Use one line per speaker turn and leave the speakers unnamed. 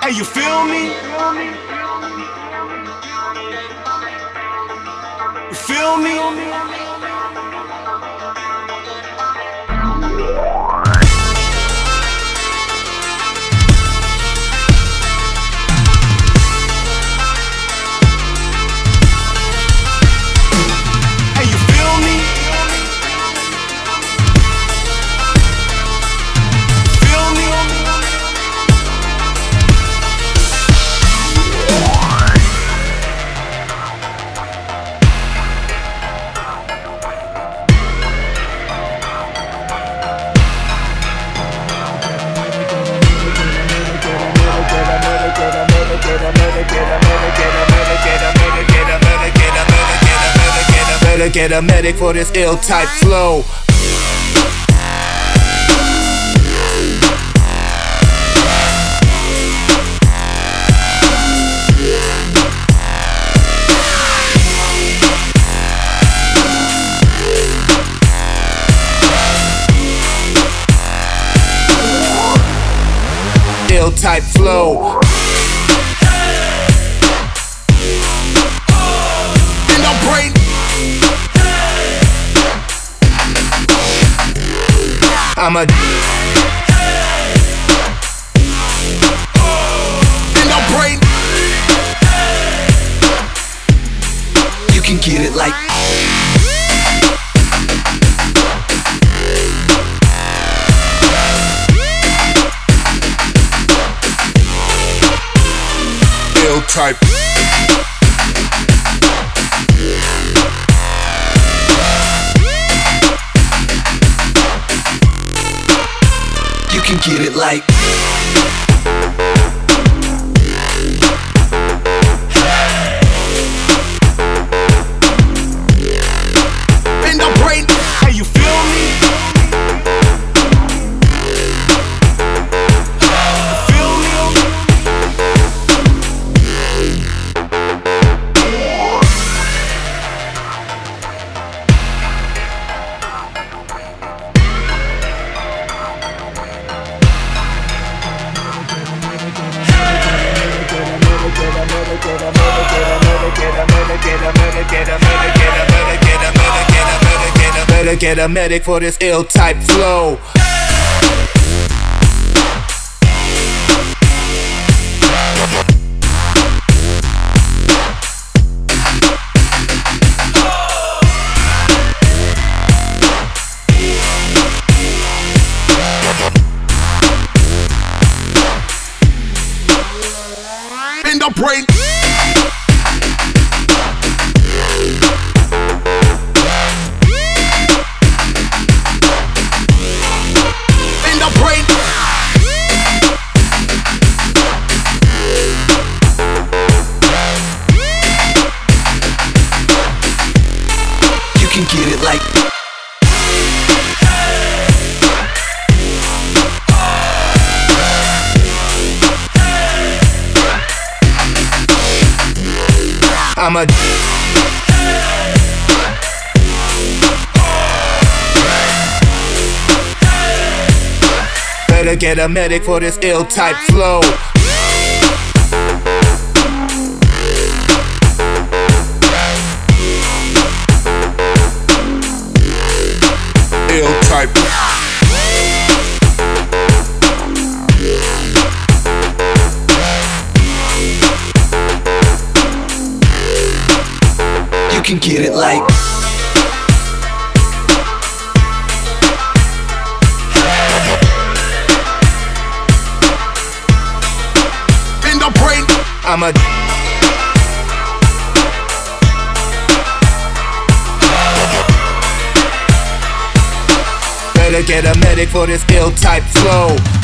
Hey, you feel me? You feel me?
Get a medic for this ill type flow. Ill type flow. In the brain. I'm a in the brain. You can get it like ill type. You can get it like in the brain.
Hey, you feel me?
Get a medic for this ill type flow. In the brain. You can get it like I'm a better get a medic for this ill type flow. Ill type. You can get it like in the brain. I'm a better get a medic for this ill type flow.